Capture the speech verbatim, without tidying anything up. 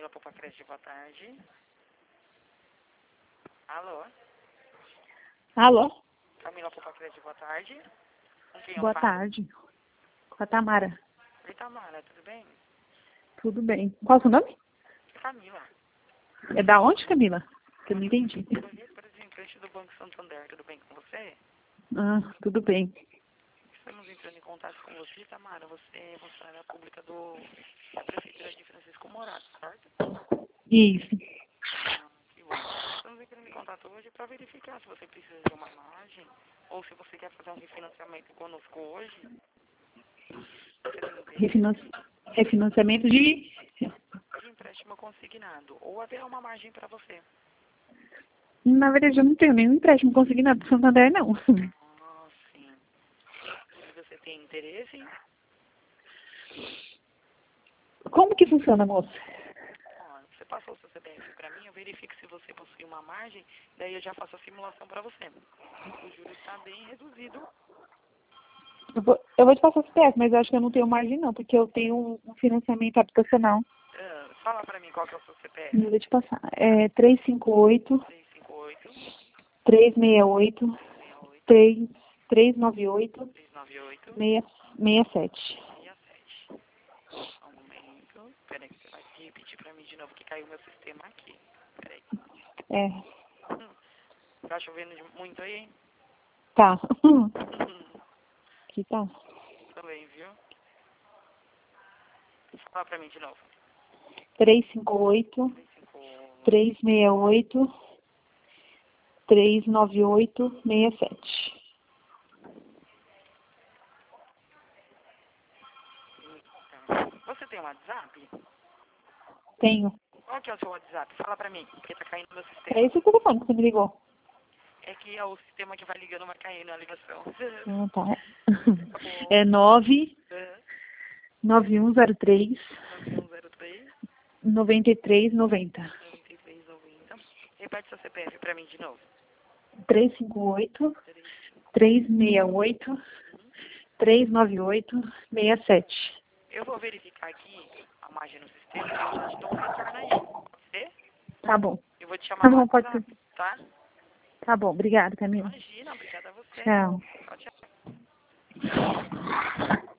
Camila Popacreste, boa tarde. Alô? Alô? Camila Popacreste, boa tarde. Com quem Boa eu falo? tarde. Com a Tamara. Oi, Tamara, tudo bem? Tudo bem. Qual é o seu nome? Camila. É da onde, Camila? Que eu não entendi. Eu sou representante do Banco Santander, tudo bem com você? Ah, tudo bem. Estamos entrando em contato com você, Tamara. Você é funcionária pública do, da Prefeitura de Francisco Morato, certo? Isso. Ah, que bom. Estamos entrando em contato hoje para verificar se você precisa de uma margem ou se você quer fazer um refinanciamento conosco hoje. Você tem Refinan- interesse Refinanciamento de... de empréstimo consignado ou haverá uma margem para você? Na verdade, eu não tenho nenhum empréstimo consignado do Santander, não. Ah, sim. E você tem interesse? Como que funciona, moça? Ó, você passou o seu C P F para mim, eu verifico se você possui uma margem, daí eu já faço a simulação para você. O juro está bem reduzido. Eu vou, eu vou te passar o C P F, mas eu acho que eu não tenho margem, não, porque eu tenho um, um financiamento habitacional. Ah, fala para mim qual que é o seu C P Eu F. vou te passar. É três cinco oito, três cinco oito, três seis oito, seis oito, três três nove oito, três nove oito, seis seis sete. seis sete. Só um momento. Peraí que você vai repetir para mim de novo que caiu meu sistema aqui. Peraí. É, Hum, tá chovendo de- muito aí? tá. Hum, Aqui tá. também, viu? Fala para mim de novo. três cinco oito, três cinco oito. três seis oito, três nove oito, seis sete. Tá. Você tem um WhatsApp? Tenho. Qual que é o seu WhatsApp? Fala pra mim, porque tá caindo meu É sistema. esse o telefone que você me ligou. É que é o sistema que vai ligando, vai caindo a ligação. Ah, tá. Tá bom. É nove É. nove um zero três, nove um zero três, nove três nove zero. nove três nove zero. Repete seu C P F pra mim de novo. três cinco oito, três cinco. três seis oito, três nove oito, seis sete. Eu vou verificar aqui a margem no sistema e eu já te dou um retorno aí. Pode ser? Tá bom. Eu vou te chamar Tá no bom, pode ser. WhatsApp, tá? Tá bom, obrigada, Camila. Imagina, obrigada a você. Tchau. Tchau, tchau.